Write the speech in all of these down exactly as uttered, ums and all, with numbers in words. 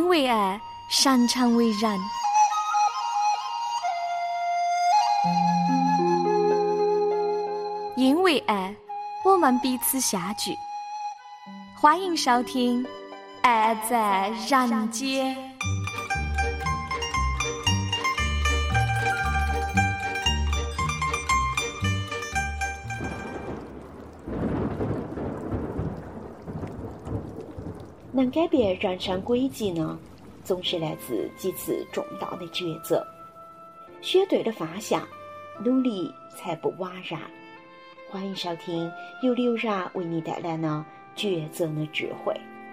为爱，擅长为人。因为爱，我们彼此相聚。欢迎收听《爱在人间》。 能改变人生轨迹呢，总是来自几次重大的抉择。选对了方向，努力才不枉然。欢迎收听由刘然为你带来的抉择的智慧。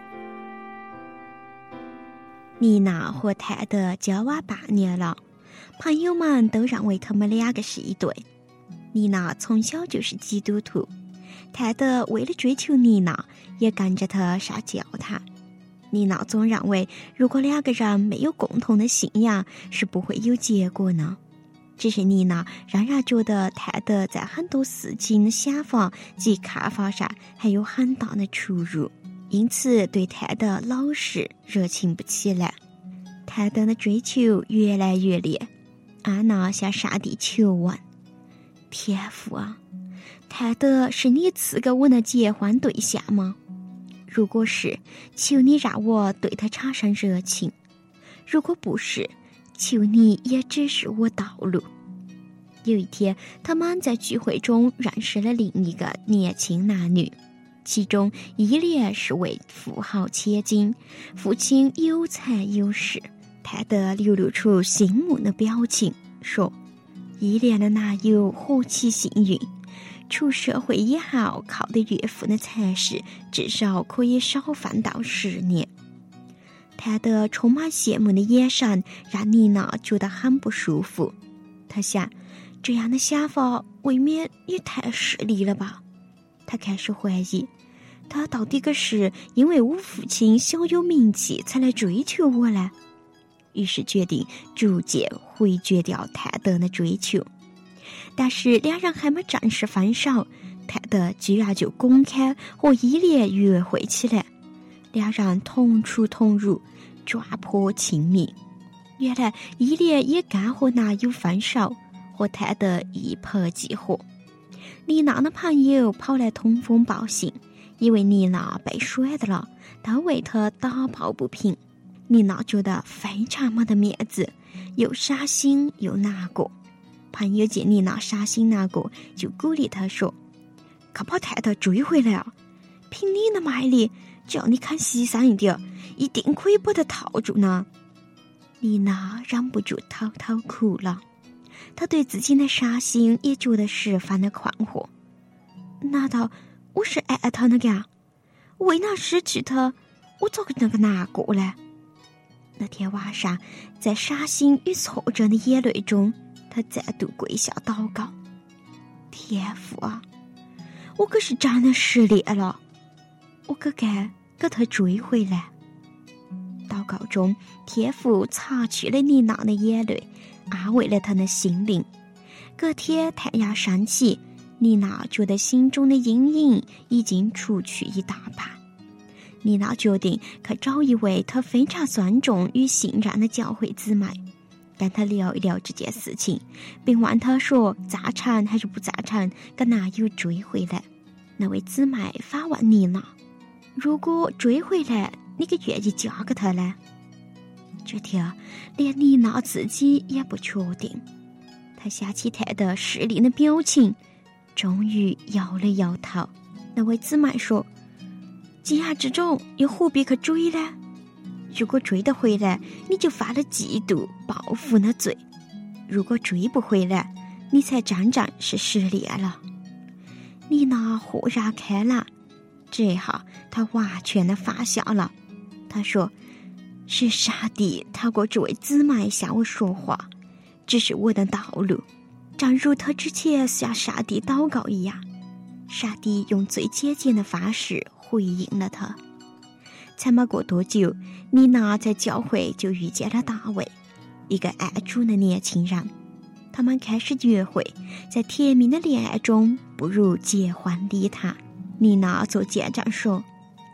妮娜和泰德交往八年了，朋友们都认为他们两个是一对。妮娜从小就是基督徒，泰德为了追求妮娜，也跟着她上教堂。妮娜总认为，如果两个人没有共同的信仰，是不会有结果呢。只是妮娜仍然觉得泰德在很多事情的想法及看法上还有很大的出入，因此对泰德老是热情不起来。泰德的追求越来越烈，安娜向上帝求问：天父啊，泰德是你赐给我的结婚对象吗？如果是，求你让我对他产生热情；如果不是，求你也指示我道路。有一天，他们在聚会中认识了另一个年轻男女，其中伊莲是位富豪千金，父亲有财有势。泰德流露出心目的表情，说：伊莲的男友何其幸运，出社会以后靠的岳父的财势，至少可以少奋斗十年。泰德充满羡慕的眼神让妮娜觉得很不舒服。她想，这样的想法未免也太势利了吧。她开始怀疑，他到底可是因为我父亲小有名气才来追求我呢？于是决定逐渐回绝掉泰德的追求。但是两人还没正式分手，泰德居然就公开和伊莲约会起来，两人同出同入，抓破亲密。原来伊莲也刚和男友分手，和泰德一拍即合。妮娜的朋友跑来通风报信，以为妮娜被甩的了，都为她打抱不平。妮娜觉得非常没得面子，又伤心又难过。朋友见妮娜伤心难过，就鼓励她说：可把泰德追回来啊！凭你的卖力，只要你肯牺牲一点，一定可以把他套住呢。妮娜忍不住偷偷哭了，她对自己的伤心也觉得十分的困惑。难道我是爱他那个啊？为了失去他，我咋个那个难过呢？那天晚上，在伤心与挫折的眼泪中，他再度跪下祷告：天父啊，我可是真的失恋了，我可该给他追回来。祷告中，天父擦去了妮娜的眼泪，安慰了她的心灵。隔天太阳升起，妮娜觉得心中的阴影已经除去一大半。妮娜决定去找一位她非常尊重与信任的教会姊妹，跟她聊一聊这件事情，并问她说赞成还是不赞成给男友追回来。那位姊妹反问妮娜：如果追回来，你可愿意嫁给他呢？这天连妮娜自己也不确定。她想起泰德势利的表情，终于摇了摇头。那位姊妹说：既然这种，又何必去追呢？如果追得回来，你就犯了嫉妒报复的罪；如果追不回来，你才真正是失恋了。妮娜豁然开朗，这下她完全的放下了。她说：是上帝透过这位姊妹向我说话，指示我的道路，正如她之前向上帝祷告一样，上帝用最简简的方式回应了她。才没过多久，妮娜在教会就遇见了大卫，一个爱主的年轻人。他们开始约会，在甜蜜的恋爱中步入结婚礼堂。妮娜做见证说：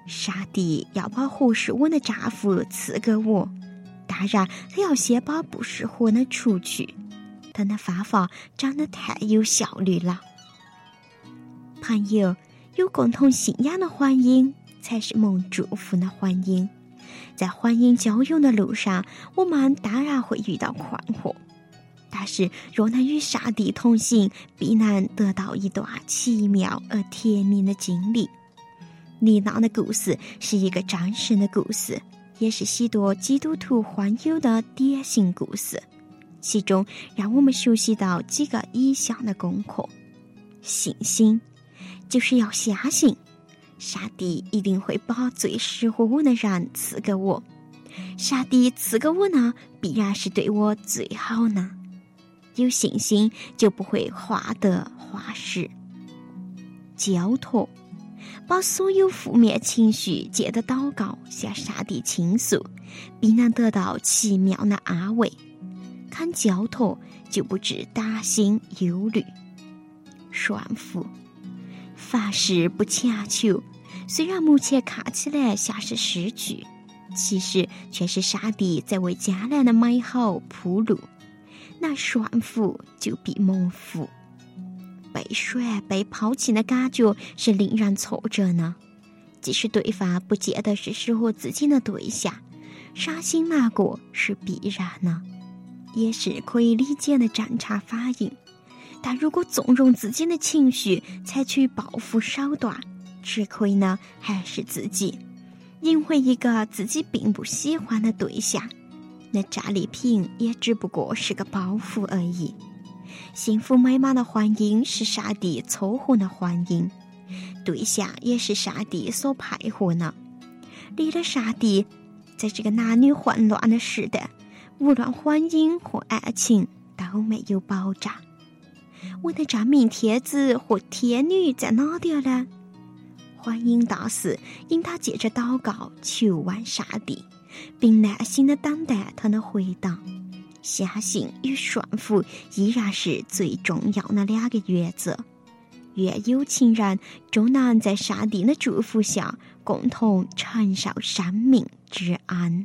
上帝要把合适我的丈夫赐给我，当然他要先把不适合的除去，他的方法长得太有效率了。朋友，有共同信仰的婚姻才是蒙祝福的婚姻。在婚姻交友的路上，我们当然会遇到困惑，但是若能与上帝同行，必能得到一段奇妙而甜蜜的经历。丽娜的故事是一个真实的故事，也是许多基督徒婚友的典型故事，其中让我们学习到几个以下的功课。信心，就是要相信上帝一定会把最适合我的人赐给我，上帝赐给我呢，必然是对我最好呢。有信心就不会患得患失。交托，把所有负面情绪借着祷告向上帝倾诉，必能得到奇妙的安慰。看交托就不致担心忧虑。顺服，凡事不强求，虽然目前看起来像是失去，其实却是上帝在为将来的美好铺路。那顺服就必蒙福。被甩被抛弃的感觉是令人挫折呢，即使对方不见得是适合自己的对象，伤心难过是必然的，也是可以理解的正常反应。但如果纵容自己的情绪，采取报复手段，吃亏呢还是自己，赢回一个自己并不喜欢的对象，那战利品也只不过是个包袱而已。幸福美满的婚姻是上帝撮合的婚姻，对象也是上帝所配合的。离了上帝，在这个男女混乱的时代，无论婚姻或爱情都没有保障。我的真命天子或天女在哪里呢？婚姻大事应当借着祷告求问上帝，并耐心地等待他的回答。相信与顺服依然是最重要的两个原则。愿有情人终能在上帝的祝福下共同承受生命之恩。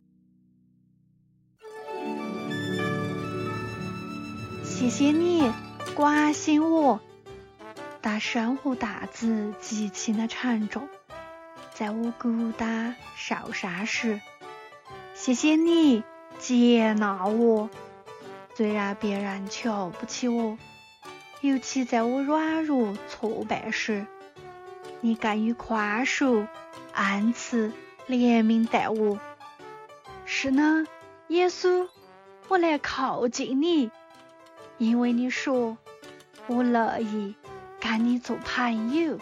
谢谢你关心我，但生活担子极其的沉重，在我孤单受伤时，谢谢你接纳我，虽然别人瞧不起我，尤其在我软弱挫败时，你敢于宽恕、恩慈、怜悯待我。是呢，耶稣，我来靠近你，因为你说我乐意跟你做朋友。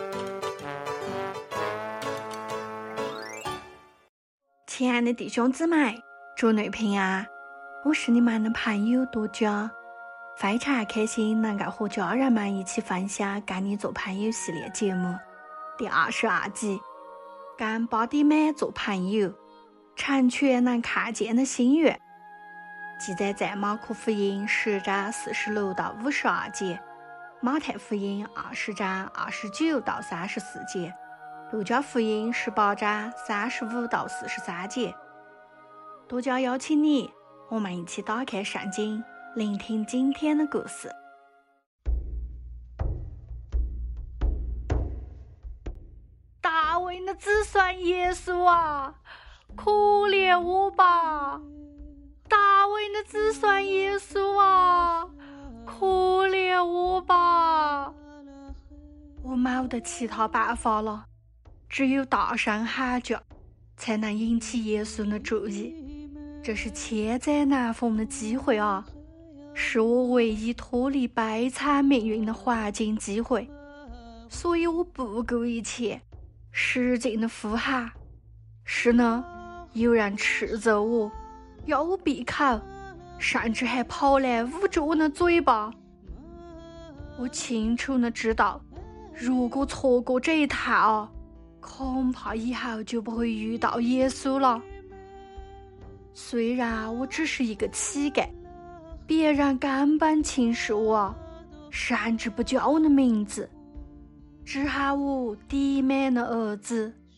亲爱的弟兄姊妹，主内平安，我是你们的朋友多佳，非常开心能够和家人们一起分享跟你做朋友系列节目第二十二集，跟巴蒂妹做朋友，成全能看见的心愿，记载在马可福音十章四十六到五十二节，马太福音二十章二十九到三十四节，路加福音十八章三十五到四十三节。多加邀请你，我们一起打开圣经，聆听今天的故事。大卫的子孙耶稣啊，可怜我吧！大卫的子孙耶稣啊，可怜我吧！我没得其他办法了，只有大声喊叫，才能引起耶稣的注意。这是千载难逢的机会啊，是我唯一脱离悲惨命运的黄金机会，所以我不顾一切，使劲的呼喊。是呢，有人斥责我，要我闭口，甚至还跑来捂住我的嘴巴。我清楚的知道，如果错过这一趟啊，恐怕以后就不会遇到耶稣了。虽然我只是一个乞丐，别人根本轻视我，甚至不叫我的名字，只喊我弟妹的儿子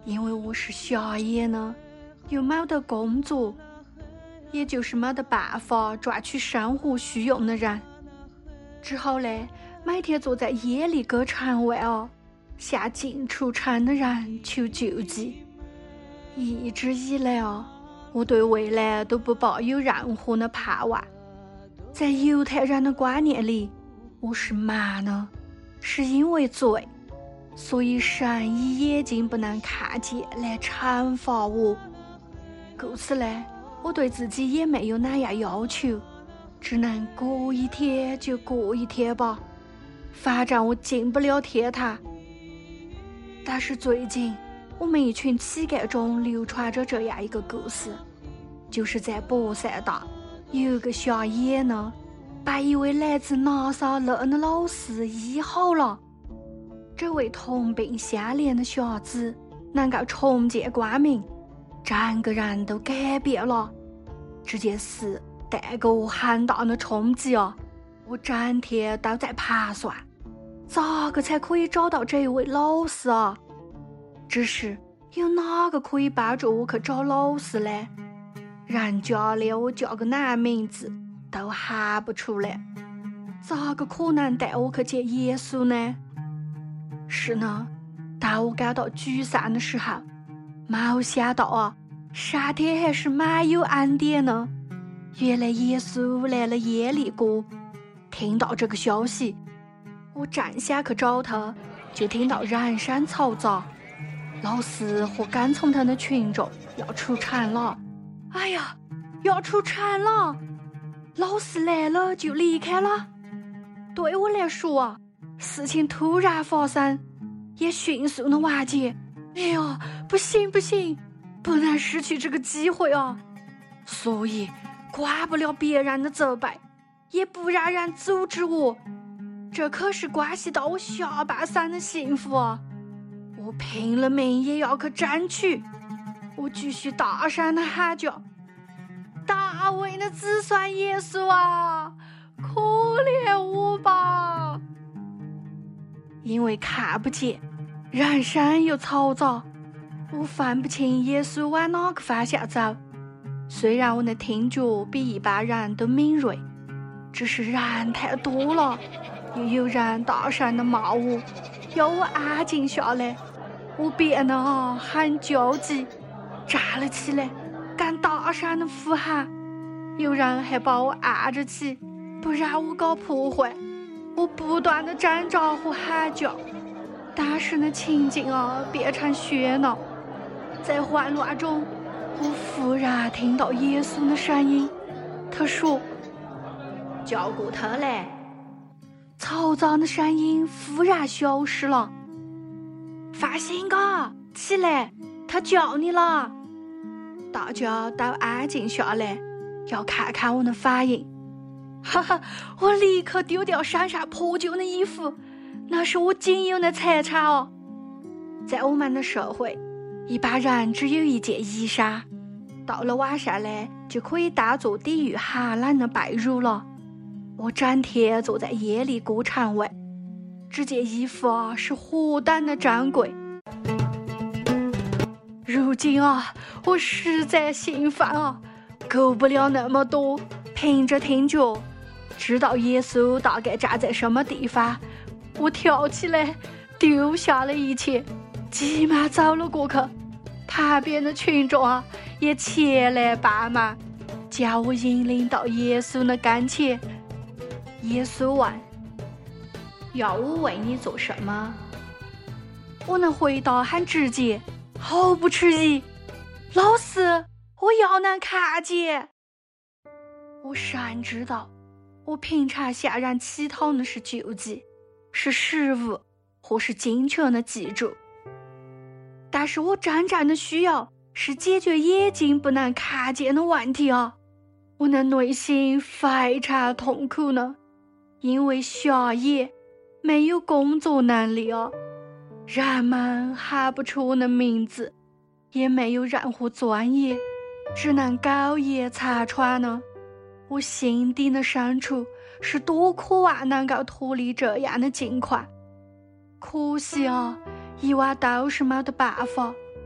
因为我是下野呢，又没得工作，也就是没得办法赚取生活需用的人，只好嘞每天坐在夜里歌场外啊，向进出城的人求救济。一直以来啊，我对未来都不抱有任何的盼望。在犹太人的观念里，我是蛮的，是因为罪，所以神以眼睛不能看见来惩罚我。故此呢，我对自己也没有哪样要求，只能过一天就过一天吧，反正我进不了天堂。但是最近我们一群乞丐中流传着这样一个故事，就是在博塞大有个小野呢，把一位来自拿撒勒的老师医好了。这位同病相怜的小子能够重见光明，整个人都改变了。这件事带给我很大的冲击啊！我整天都在盘算，咋个才可以找到这位老师啊？只是有哪个可以帮助我去找老师呢？人家连我叫个哪名字都喊不出来，咋个可能带我去见耶稣呢？是呢，当我感到沮丧的时候，没想到啊，上天还是蛮有恩典呢。原来耶稣来了耶利哥。听到这个消息，我正想去找他，就听到人声嘈杂，老师和跟从他的群众要出城了。哎呀，要出城了！老师来了就离开了。对我来说啊，事情突然发生，也迅速的完结。哎呀，不行不行，不能失去这个机会啊！所以管不了别人的责备，也不让人阻止我，这可是关系到我下半生的幸福啊！我拼了命也要去争取。我继续大声的喊叫：大卫的子孙耶稣啊，可怜我吧！因为看不见，人声又嘈杂，我分不清耶稣往哪个方向走。虽然我的听觉比一般人都敏锐，只是人太多了，又有人大声的骂我，要我安静下来。我变得啊很焦急，站了起来，敢大声的呼喊。有人还把我按着起，不让我搞破坏。我不断的挣扎和喊叫，当时的情景啊变成喧闹。在混乱中，我忽然听到耶稣的声音，他说：叫过他来。嘈杂的声音忽然消失了。放心嘎，起来，他叫你了。大家都安静下来，要看看我的反应。哈哈，我立刻丢掉身上破旧的衣服，那是我仅有的财产哦。在我们的社会，一般人只有一件衣裳，到了晚上呢，就可以当做抵御寒冷的被褥了。我整天坐在夜里歌场外，这件衣服啊是何等的珍贵。如今啊，我实在心烦啊，够不了那么多，凭着听觉知道耶稣大概站在什么地方。我跳起来，丢下了一切，急忙走了过去。旁边的群众啊也前来帮忙，将我引领到耶稣的跟前。耶稣问：要我为你做什么？我的回答很直接，毫不迟疑：老师，我要能看见。我深知道，我平常向人乞讨的是救济，是食物，或是金钱的记住，但是我真正的需要是解决眼睛不能看见的问题啊！我的内心非常痛苦呢，因为瞎眼，没有工作能力啊，人们喊不出我的名字，也没有任何专业，只能苟延残喘呢。我心底的深处是多渴望能够脱离这样的境况，可惜啊，以往都是没得办法，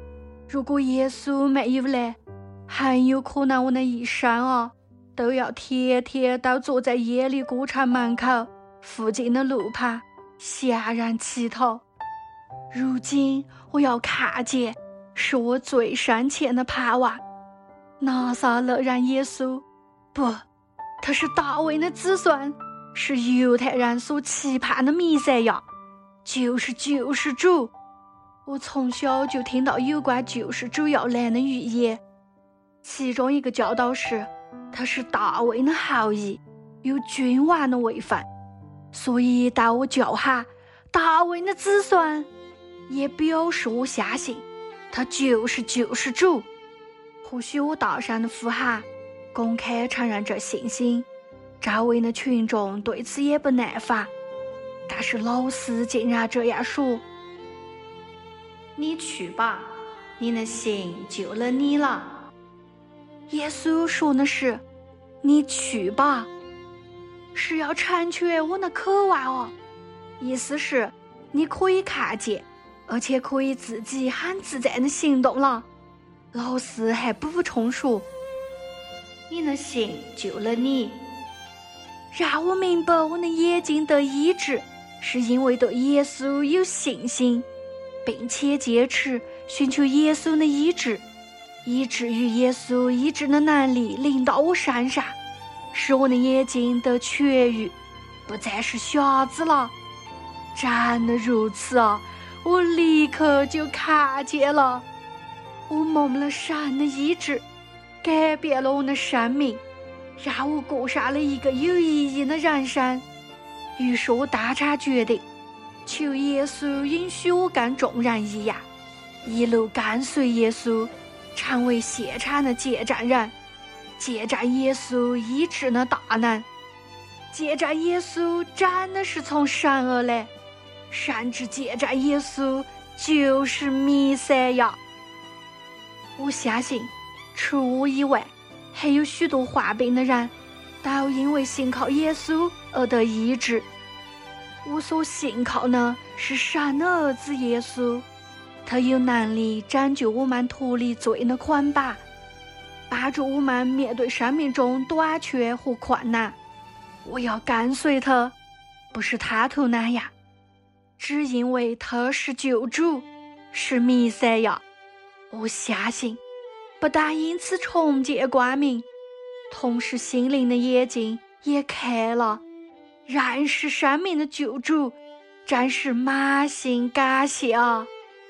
如果耶稣没有来，很有可能我那一生啊，都要天天都坐在耶利哥城门口附近的路旁向人祈祷。如今我要看见，是我最深切的盼望。拿撒勒人耶稣，不，他是大卫的子孙，是犹太人所期盼的弥赛亚，就是救世主。我从小就听到有关救世主要来的预言，其中一个教导是，他是大卫的后裔，有君王的位分，所以当我叫喊大卫的子孙，也表示我相信他就是救世主。或许我大声的呼喊，公开承认这信心，周围的群众对此也不耐烦，但是老师竟然这样说：你去吧，你的信救了你了。耶稣说的是你去吧，是要成全我的渴望哦。意思是你可以看见，而且可以自己很自在的行动了。老师还补充说，你的信救了你，让我明白我的眼睛得医治，是因为对耶稣有信心，并且坚持寻求耶稣的医治，以至于耶稣医治的能力临到我身上，使我的眼睛得痊愈，不再是瞎子了。真的如此啊，我立刻就看见了。我蒙了神的医治，改变了我的生命，让我过上了一个有意义的人生。于是我当场决定，求耶稣允许我跟众人一样，一路跟随耶稣，成为现场的见证人，见证耶稣医治的大能，见证耶稣真的是从神而来，甚至见证耶稣就是弥赛亚。我相信，除我以外，还有许多患病的人，都因为信靠耶稣而得医治。我所信靠的是神的儿子耶稣，他有能力拯救我们脱离罪的捆绑，帮助我们面对生命中短缺和困难。我要跟随他，不是他头那样，只因为他是救主，是弥赛亚。我相信，不但因此重见光明，同时心灵的眼睛也开了，认识生命的救主，真是满心感谢啊！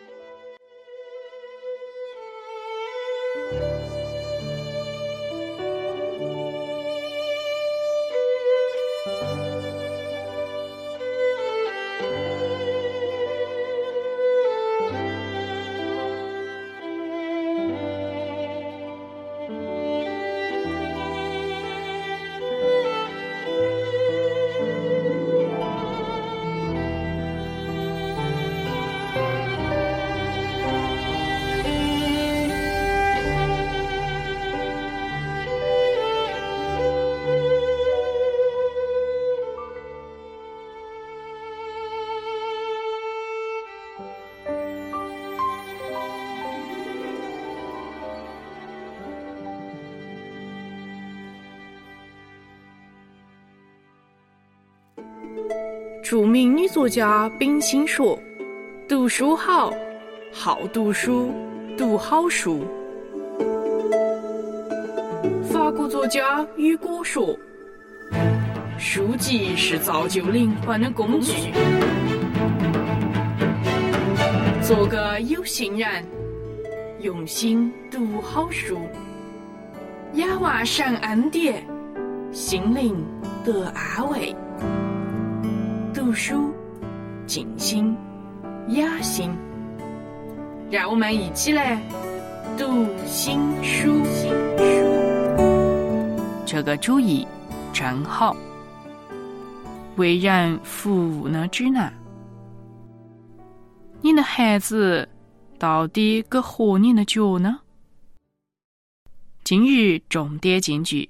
著名女作家冰心说：“读书好，好读书，读好书。”法国作家雨果说：“书籍是造就灵魂的工具。”做个有心人，用心读好书，仰望神恩典，心灵得安慰。读书静心雅心，让我们一起来读心书。这个主意真好。为人服务的指南，你的孩子到底搁合你的脚呢？今日重点金句：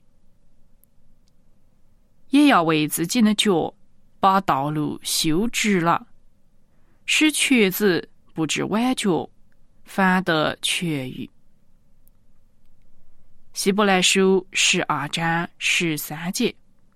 也要为自己的脚把道路修直了，使瘸子不致崴脚， 反得痊愈。希伯来书十二章十三节。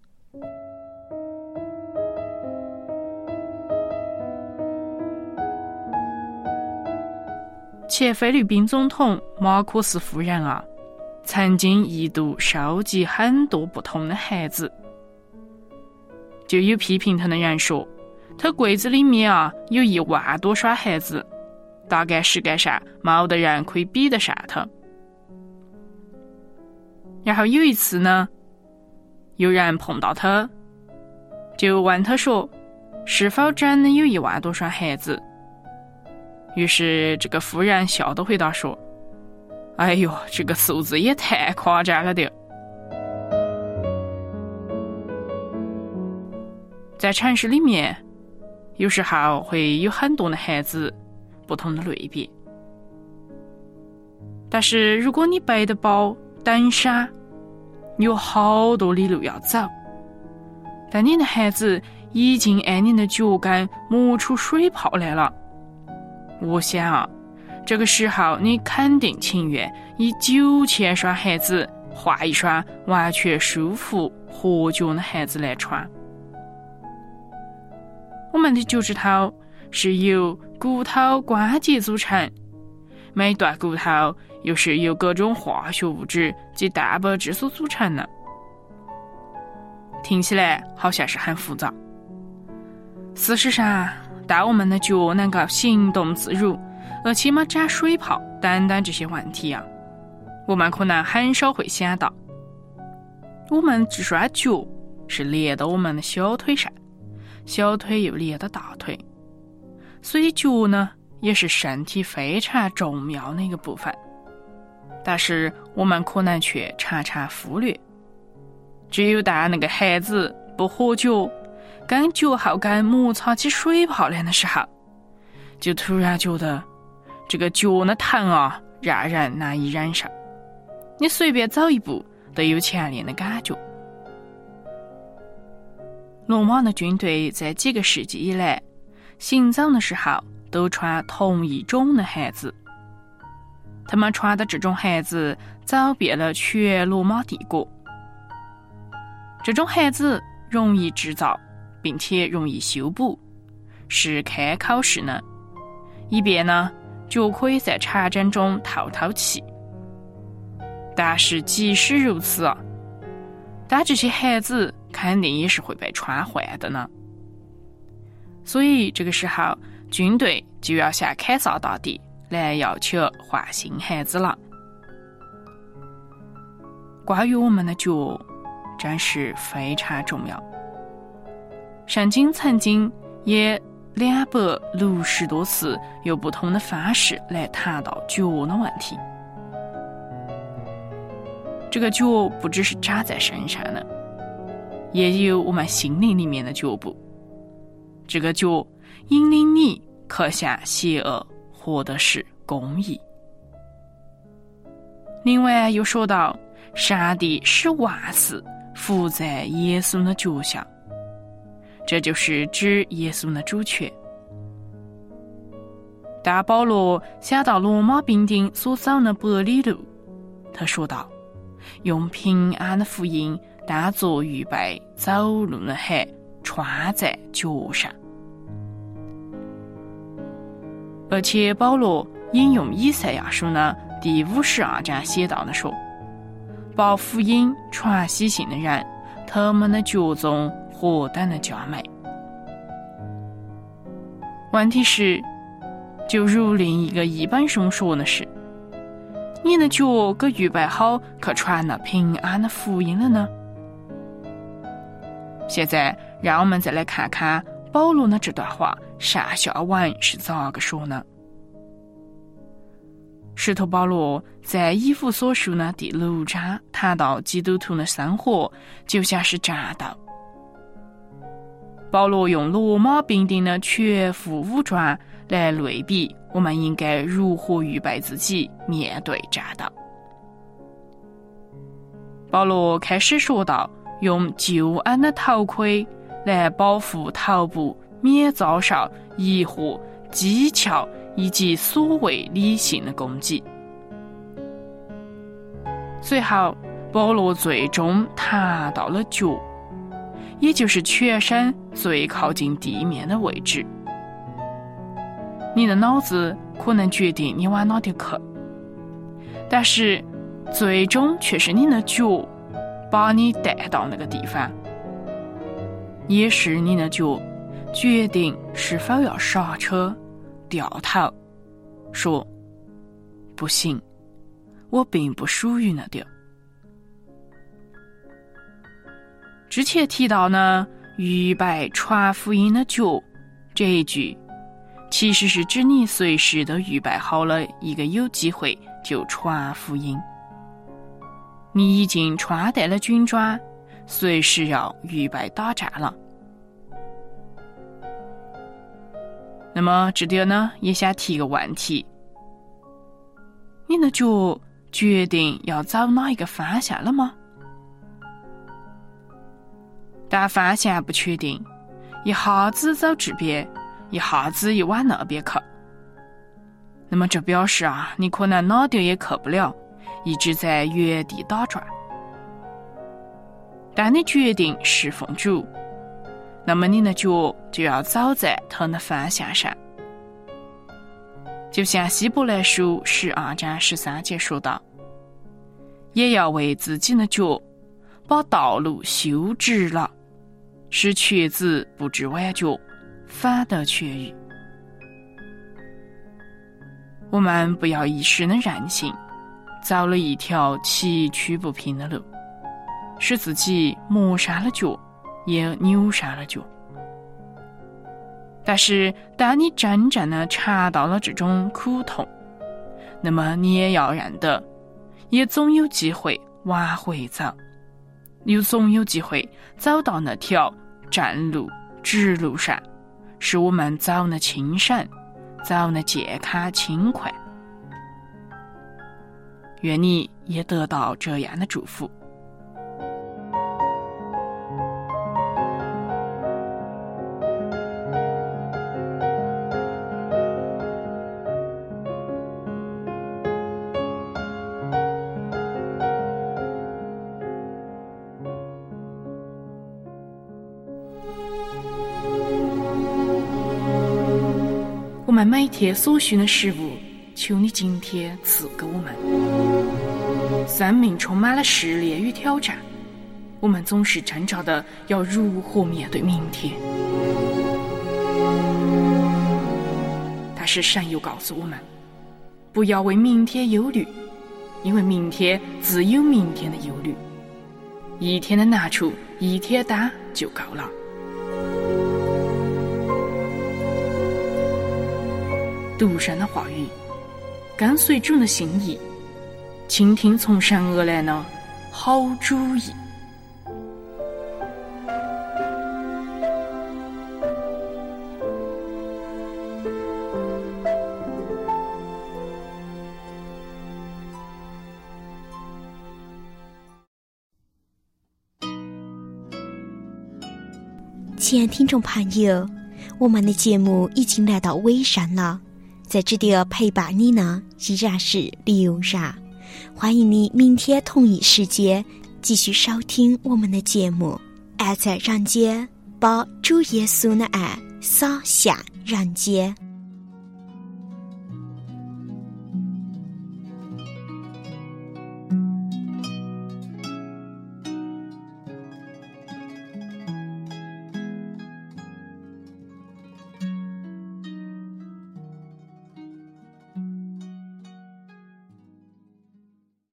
前菲律宾总统马可斯夫人啊，曾经一度收集很多不同的孩子，就有批评他的人说，他柜子里面啊有一万多双孩子，大概世界上没得人可以比得上他。然后有一次呢，有人碰到他，就问他说，是否真的有一万多双孩子？于是这个夫人笑着回答说，哎呦，这个数字也太夸张了点。在城市里面，有时候会有很多的孩子，不同的类别。但是如果你背得包登山，有好多里路要走，但你的孩子已经按你的脚跟磨出水泡来了，我想啊，这个时候你肯定情愿以九千双孩子换一双完全舒服合脚的孩子来穿。我们的脚趾头是由骨头关节组成，每段骨头又是由各种化学物质及蛋白质所组成的。听起来好像是很复杂，事实上，当我们的脚能够行动自如，而且没长水泡等等这些问题啊，我们可能很少会想到，我们这双脚是连到我们的小腿上，小腿又连到大腿，所以脚呢也是身体非常重要的一个部分。但是我们可能却常常忽略，只有当那个孩子不合脚，跟脚后跟摩擦起水泡来的时候，就突然觉得这个脚的疼啊，让人难以忍受。你随便走一步都有强烈的感觉。罗马的军队在几个世纪以来，行走的时候都穿同一种的鞋子，他们穿的这种鞋子走遍了全罗马帝国。这种鞋子容易制造，并且容易修补，是开口式的，以便呢就可以在长征中透透气。但是即使如此啊，但这些鞋子肯定也是会被穿坏的呢。所以这个时候，军队就要向凯撒大帝来要求换新鞋子了。关于我们的脚，真是非常重要。圣经曾经也两百六十多次用不同的方式来谈到脚的问题。这个脚不只是长在身上的，也有我们心灵里面的脚步。这个脚引领你克向邪恶，活的是公义。另外又说到，上帝使万事伏在耶稣的脚下，这就是指耶稣的主权。当保罗想到罗马兵丁所走的百里路，他说道，用平安的福音当作预备走路的鞋穿在脚上。而且保罗引用以赛亚书呢第五十二章写道的说，报福音传喜信的人，他们的脚中何等的佳美。问题是，就如另一个译本中说的是，你的脚给预备好去传那平安的福音了呢？现在让我们再来看看保罗的这段话上下文是咋个说呢？使徒保罗在以弗所书的第六章谈到基督徒的生活就像是战斗。保罗用罗马兵丁的全副武装来类比我们应该如何预备自己面对战斗。保罗开始说到，用救恩的头盔来保护头部免遭受疑惑、讥诮、 以及所谓理性的攻击。随后，保罗最终踏到了脚，也就是全身最靠近地面的位置。你的脑子可能决定你往哪里去，但是最终却是你的脚把你带到那个地方，也是你的脚决定是否要刹车、掉头，说不行，我并不属于那地。之前提到呢，预备传福音的脚这一句，其实是指你随时都预备好了一个有机会就传福音。你已经穿戴了军装，随时要预备打仗了。那么这里呢，也想提个问题：你的脚决定要走哪一个方向了吗？但方向不确定，一下子走这边，一下子又往那边去。那么这表示啊，你可能哪点也去不了，一直在原地打转。但你决定侍奉主，那么你的脚就要走在他的方向上。就像希伯来书十二章十三节说道，也要为自己的脚把道路修直了，使瘸子不致崴脚，反得痊愈。我们不要一时的任性，走了一条崎岖不平的路，使自己磨伤了脚，也扭伤了脚。但是当你真正的尝到了这种苦痛，那么你也要认得，也总有机会往回走，又总有机会走到那条正路直路上，使我们走得轻省，走得健康轻快。愿你也得到这样的祝福。我们每天所需的食物，求你今天赐给我们。生命充满了试炼与挑战，我们总是挣扎的要如何面对明天。但是神又告诉我们，不要为明天忧虑，因为明天自有明天的忧虑，一天的难处一天担就够了。读神的话语，跟随主的心意，倾听从神而来的好主意。 亲爱的听众朋友，我们的节目已经来到尾声了，在这里陪伴你呢依然是刘然，欢迎你明天同一时间继续收听我们的节目。爱在人间，把主耶稣的爱洒向人间。